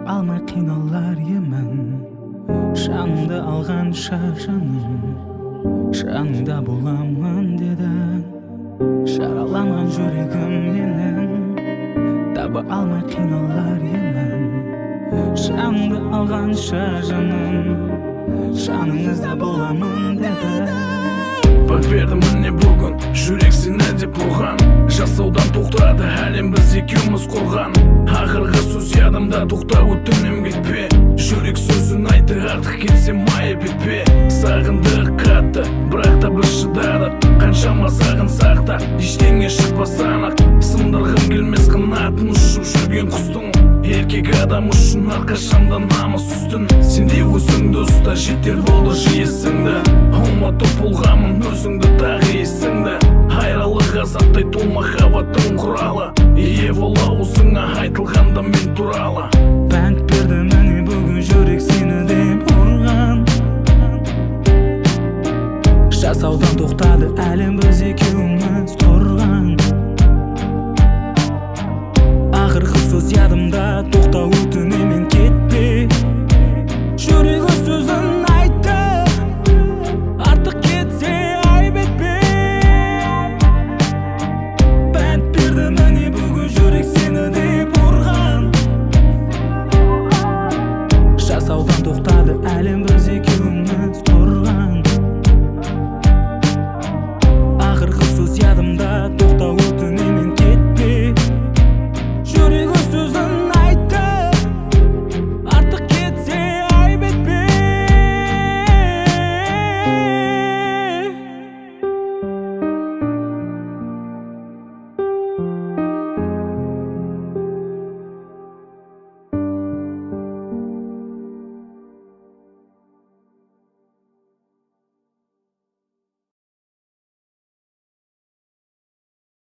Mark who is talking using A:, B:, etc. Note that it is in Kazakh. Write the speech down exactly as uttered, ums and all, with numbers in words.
A: алмай қиналар емін. Жанымды алғанша жаным, жаныңда боламын дедің. Жараланған жүрегім менің, таба алмай қиналар емін. Жанымды алғанша жаным, жаныңызда боламын дедің.
B: Бақ берді міне бүгін, жүрек сені деп ұрған. Жасаудан тоқтады әлем, біз екеуміз құрған. Ақырғы сөз ядымда, тоқта өтінем кетпе. Жүрек сөзін айты, артық кетсе майы бетпе. Сағынды қатты, бірақ та біз шыдадық. Қаншама сағынсақ та, ештеңе шықпас анық. Сындырғым келмес қанатын ұшып жүрген құстың. Еркек адам үшін әрқашанда намыс үстін. Сенде өзіңді ұста, жетер болды жиесіңді. Ұмытып болғамын өзіңді тағы есіңді. Айралық азаптай толма махаббаттың құралы. Ие бола осыңа айтылғанда мен туралы.